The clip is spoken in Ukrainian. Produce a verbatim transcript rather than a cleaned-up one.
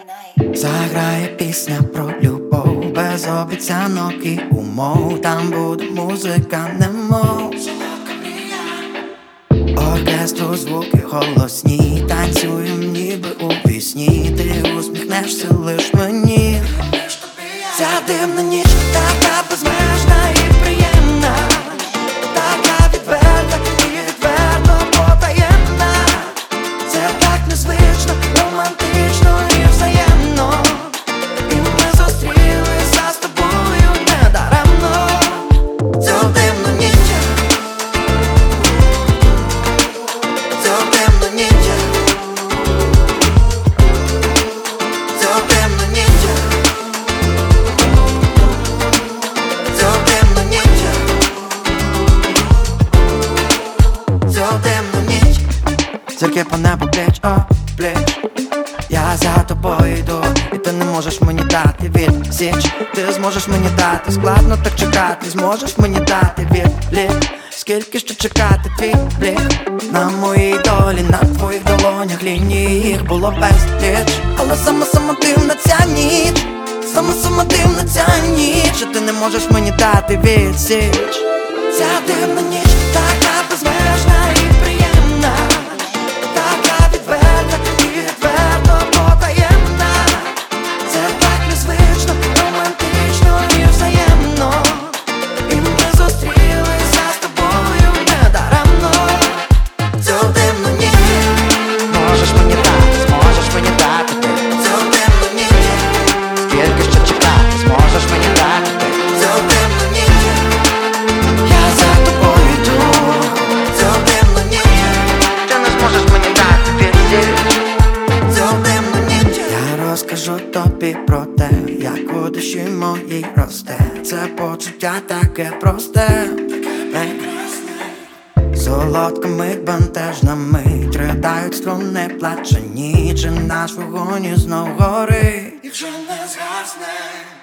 Заграє пісня про любов, без обіцянок і умов. Там буде музика, немов оркестру, звуки голосні. Танцюєм ніби у пісні. Ти усміхнешся лиш мені. Ця дивна ніч така безмежна і приємна, така відверта і відверто потаємна. Це так незвично, романтично і взаємно. І ми зустрілися з тобою недаремно. Цю дивну ніч, цю дивну ніч, цю дивну ніч, цю дивну ніч, цю дивну ніч. Зірки по небу плеч о плеч, я за тобою йду, і ти не можеш мені дати відсіч. Ти зможеш мені дати, складно так чекати. Зможеш мені дати відлік, скільки ще чекати твій блік. На моїй долі, на твоїх долонях лінії їх було безліч. Але сама-сама дивна ця ніч, сама-сама дивна ця ніч. І ти не можеш мені дати відсіч. Ця дивна ніч така безмежна і приємна, така відверта і відверто потаємна. Це так незвично, романтично і взаємно. І ми зустрілися з тобою недаремно. Цю дивну ніч можеш мені дати, зможеш мені дати ти. Цю дивну ніч, скільки ще чекати, зможеш мені дати ти. Цю дивну ніч, я за тобою йду. Цю дивну ніч, ти не зможеш мені дати відсіч. Цю дивну ніч, я розкажу тобі про те, як у душі моїй росте. Це почуття таке просте, солодка мить, бентежна мить. Ридають струни, плаче ніч, і наш вогонь знов горить, і вже не згасне.